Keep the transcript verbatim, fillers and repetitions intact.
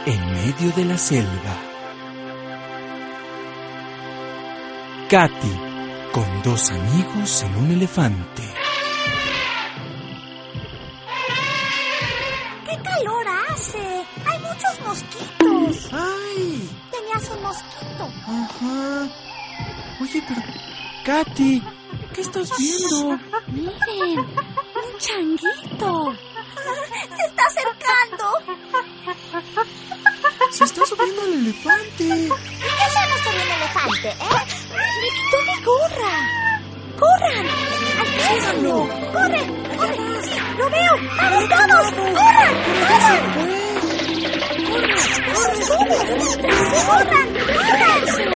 en medio de la selva. Katy, con dos amigos en un elefante. ¡Qué calor hace! ¡Hay muchos mosquitos! ¡Ay! Tenías un mosquito. Ajá. Oye, pero... Katy, ¿qué estás viendo? Miren, un changuito. Se está acercando. Se está subiendo al elefante. ¿Y qué hacemos con un elefante, eh? Me quitó mi gorra. ¡Corran! ¡Alcánzalo! ¡Corre! ¡Corre! ¡Sí! ¡Lo veo! ¡Vamos, vamos! ¡Corran! ¡Corran! ¡Corran! ¡Corran! ¡Corran! ¡Corran!